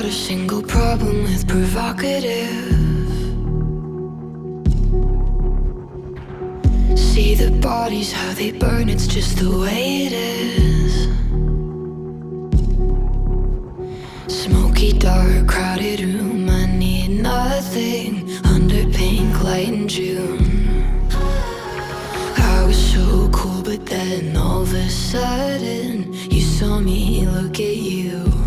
a single problem with provocative. See the bodies, how they burn, it's just the way it is. Smoky, dark, crowded room, I need nothing under pink light in June. I was so cool, but then all of a sudden you saw me look at you.